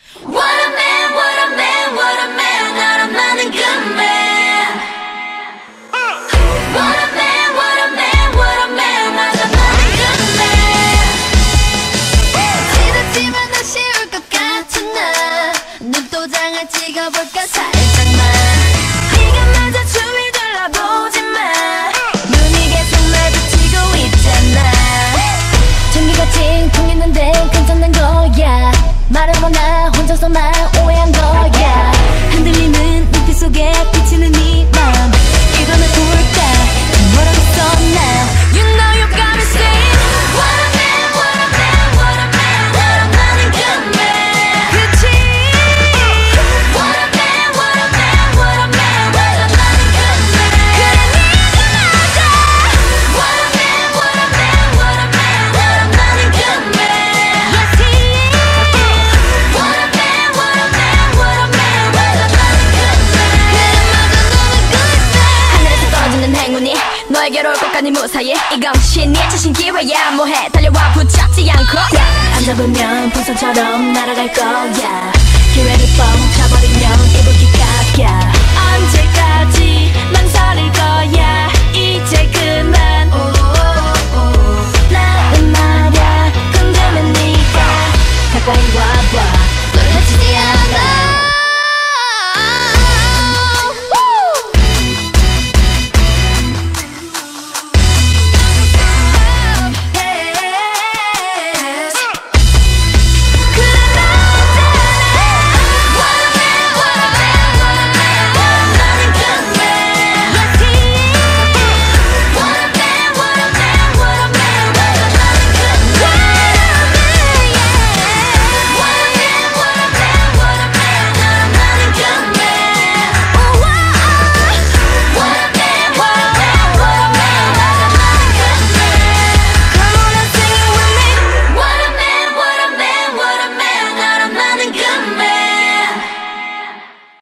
What a man, what a man, what a man, 나라만은 good man. What a man, what a man, what a man, 나라만은 good man. 지나치면 아쉬울 것 같은 나 눈도장을 찍어볼까 살짝만. 네가 맞아 춤이 둘러보지마. 눈이 계속 마주치고 있잖아. 전기가 찡통했는데 괜찮은 거야. 말을 못나 혼자서만 오해한 거야. 흔들리는 눈빛 속에 비치는 네 맘 이거는 좋을까? 뭐라고 썼나? You know you got me saying What a man, what a man, what a man, 나라만은 good man. 그치? What a man, what a man, what a man, 나라만은 good man. 그래 네가 맞아. What a man, what a man, what a man, 나라만은 good man. Yes he is. What a man, what a man, what a man, 나라만은 good man. 그래 맞아 너는 good man. 하늘에서 떨어지는 행운이 너에게로 올 것까지 무사히 이건 신의 자신 기회야. 뭐해 달려와 붙잡지 않고 안 잡으면 풍선처럼 날아갈 거야. 기회를 뻥 잡아